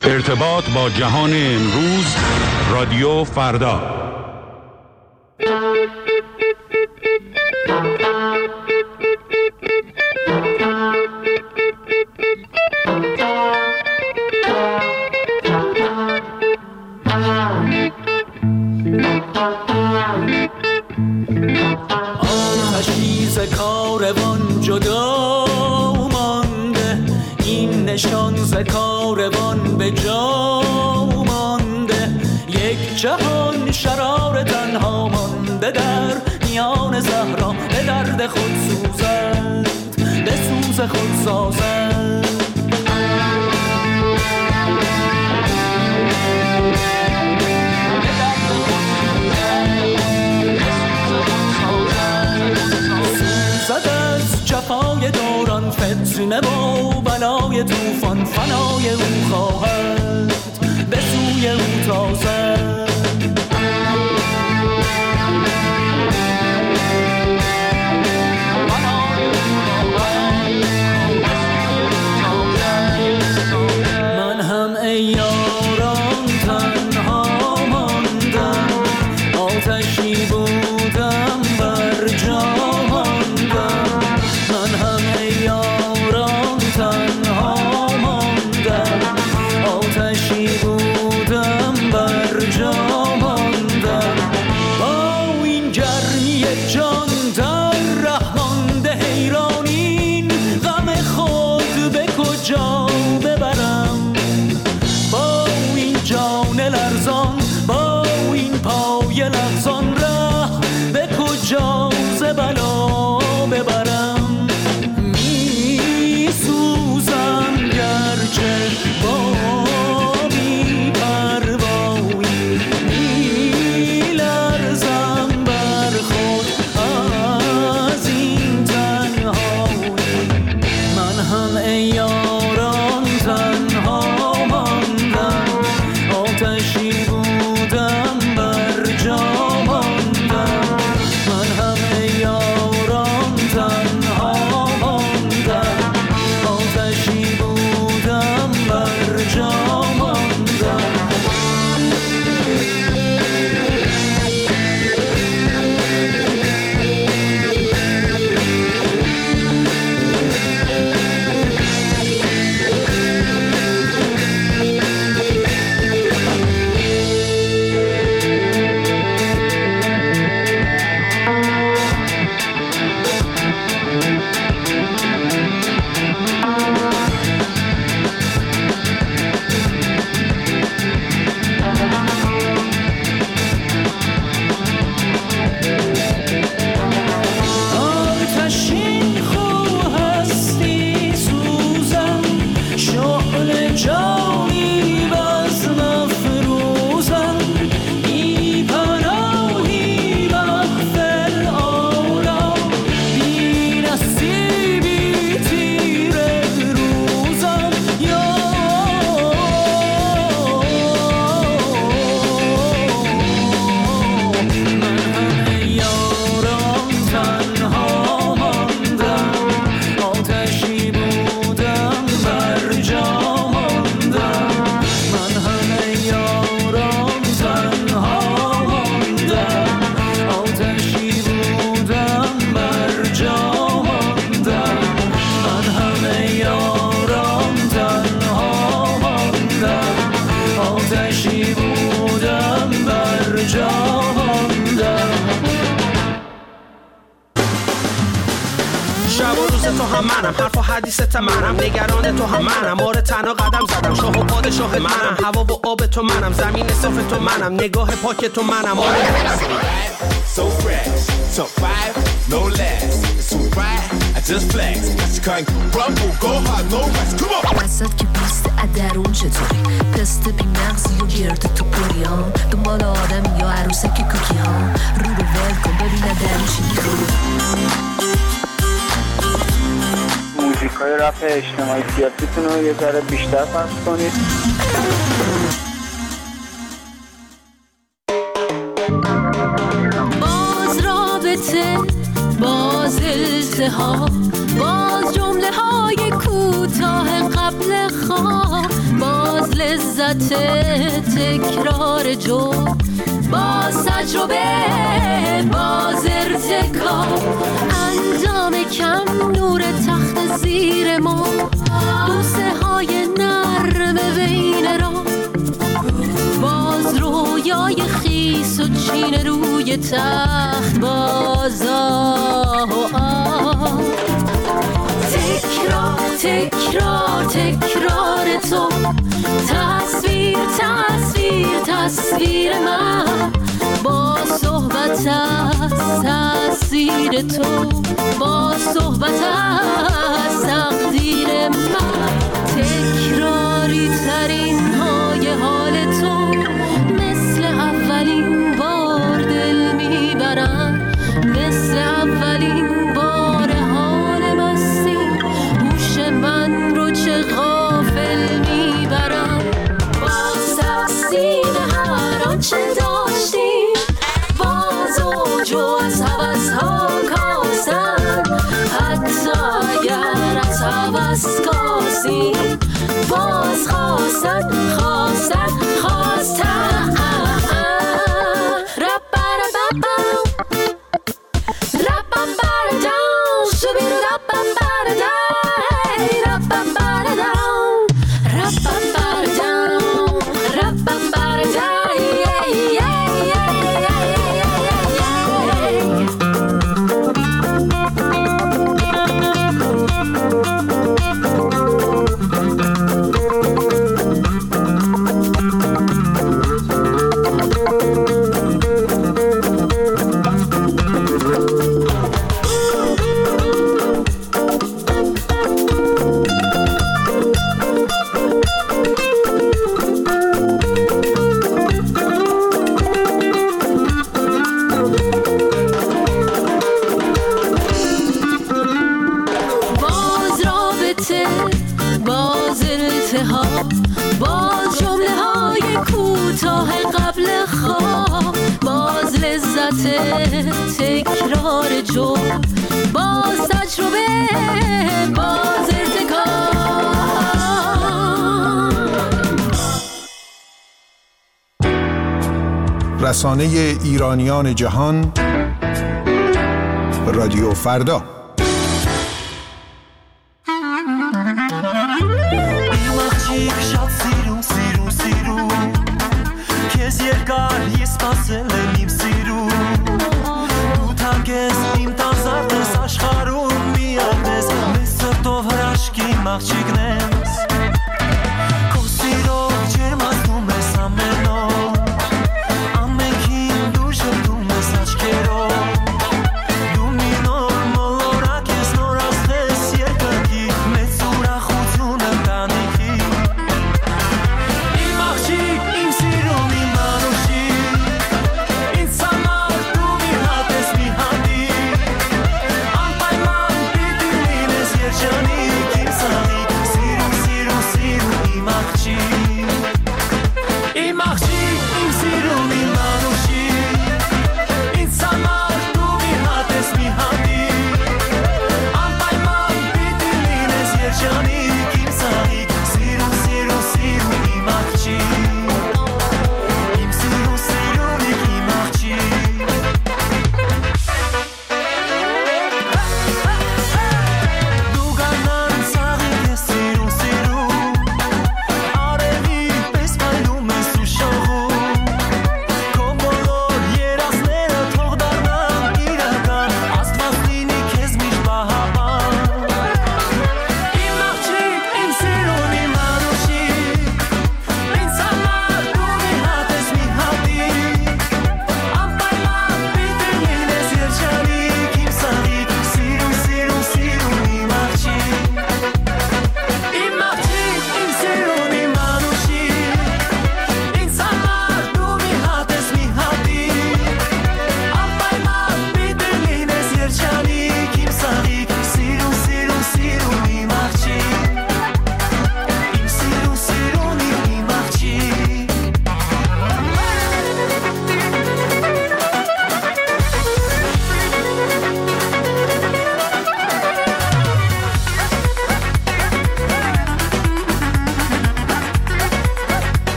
ارتباط با جهان امروز، رادیو فردا. آتشیز کاروان جدا مانده، این نشان ز کاروان به جا مانده. یک جهان شرار تنها مانده در میان زهرا، به درد خود سوزد به سوز خود سازد. سوزد از جفای دوران، فتنه و بلای توفان، فنای او خواهد به سوی او تازد. من هم ای یاران تنها ماندم، آتشی بودم بر جا ماندم. من هم ای یاران تنها ماندم، آتشی بودم بر جا ماندم. با این گرمی جان در ره مانده حیران، این غم خود به کجا ببرم؟ با این جان لرزان، با این پای لغزان، ره به کجا ز بلا ببرم؟ می سوزم گرچه با بی پروایی، می لرزم بر خود از این تنهایی. من هم ای یاران تنها ماندم، آتشی بودم بر جا ماندم. من هم ای یاران تنها ماندم، آتشی بودم بر جا ماندم. آتشین خو هستی سوزم، شعله جانی بز مفروزم. بی پناهی مغفل آرام، بی نصیبی تیر روزم. یا من هم ای یاران تنها ماندم، آتشی بودم بر جا ماندم. من هم ای یاران تنها ماندم، آتشی بودم بر جا ماندم. من هم ای یاران تنها ماندم، آتشی بودم بر جا ماندم. شب و روز تو هم منم، حرف و حدیثت منم، نگران تو هم منم، آره تنها قدم زدم، شاه و پادشاه منم، هوا و آب تو منم، زمین صاف تو منم، نگاه پاک تو منم، آره. So fresh, top 5, no less. It's too bright, I just flex. Got you crying, rumble, go hard, no rest. Come on. وسط که بیست ادرون چطوری؟ پست بی مغزی و گرد تو پریان، دنبال آدم یا عروسک کوکی ها. رو به ول کن ببینه درون چی میخوری. موزیکای رپ اجتماعی سیاسیتون رو یه ذره بیشتر پخش کنید. باز رابطه، باز التهاب، باز جمله های کوتاه قبل خواب، باز لذت تکرار جو، باز تجربه، باز ارتکاب، اندام کم، نور تخت زیر ما، بوسه های نرم بین را، باز رویای خیس و چین روی تخت، باز آه و آه. تکرار تکرار تکرار تو، تصویر تصویر تصویر من، با صحبت از تأثیر تو، با صحبت از تقدیر من. تکراری ترین های حال تو، مثل اولین بار دل میبرن، مثل اولین بار حال مستی، هوش من رو چه غافل میبرن. باز تقسیم هر آنچه داشتیم، باز اوج از هوس‌ها کاستن، حتی اگر از هوس کاسیم، باز خواستن خواستن خواستن. باز التهاب، باز جمله های کوتاه قبل خواب، باز لذت تکرار جو، باز تجربه، باز ارتکاب. رسانه ایرانیان جهان، رادیو فردا. Ամենքին դուժ դու մեզ աչքերով, դու մի նորմալ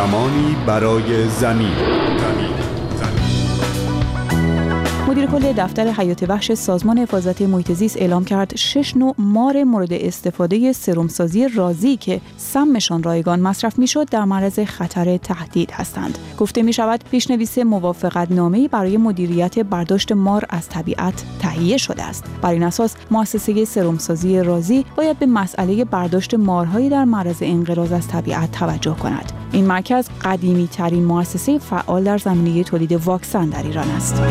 زمانی برای زمین. مدیر کل دفتر حیات وحش سازمان حفاظت محیط زیست اعلام کرد 6 نوع مار مورد استفاده سرمسازی رازی که سمشان رایگان مصرف میشد در معرض خطر تهدید هستند. گفته می شود پیشنویس موافقتنامه‌ای برای مدیریت برداشت مار از طبیعت تهیه شده است. بر این اساس مؤسسه سرمسازی رازی باید به مسئله برداشت مارهای در معرض انقراض از طبیعت توجه کند. این مرکز قدیمی ترین مؤسسه فعال در زمینه تولید واکسن در ایران است.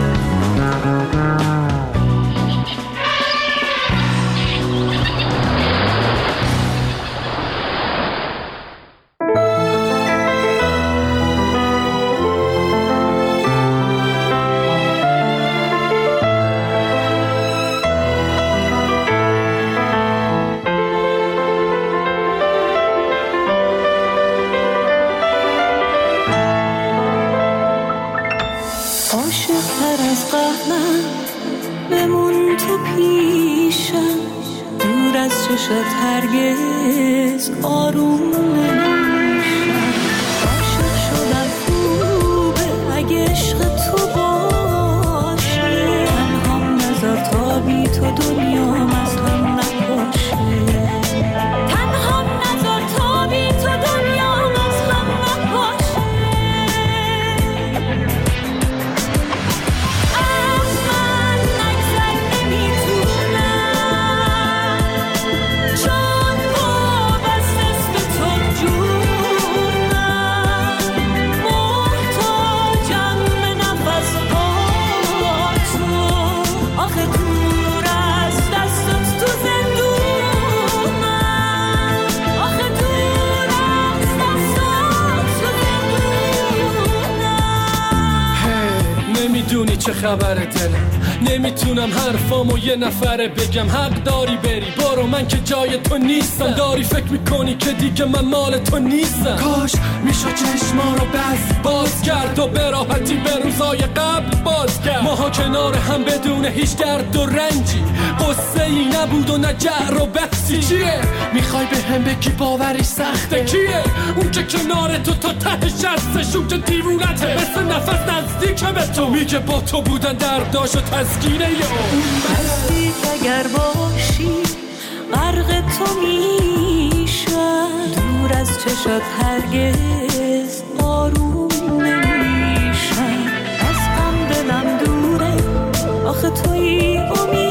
شد هرگز آروم نمیشم. عاشق شدم خوبه اگه عشق تو باشه. تنهام نذار تا بی تو دنیام از هم نپاشه. تنهام نذار تا بی تو دنیام از هم نپاشه. از من نگذر نمیتونم چون وابسته به تو جونم. محتاجم به نفس با تو. آخه دور از دستت تو زندونم. آخه دور از دستت تو زندونم. نمیدونی چه خبره دلم. نمیتونم حرفامو یه نفره بگم. حق داری بری برو من که جای تو نیستم. داری فکر میکنی که دیگه من مال تو نیستم. کاش میشو چشما رو باز کرد و به راحتی به روزای قبل باز کرد. ماها کنار هم بدون هیچ درد و رنجی. قصه ای نبود و نه جر و بحثی. چیه میخوای به هم بگی باورش سخته؟ کیه اون که کنار تو تا ته شستش؟ اون که دیوونته مثل نفس نزدیکه به تو. میگه با تو بودن درداش و تسکینه یا بستی اگر باشی غرق تو میشم. دور از چشات هرگز آروم نمیشم. از غم دلم دوره آخه تویی امید.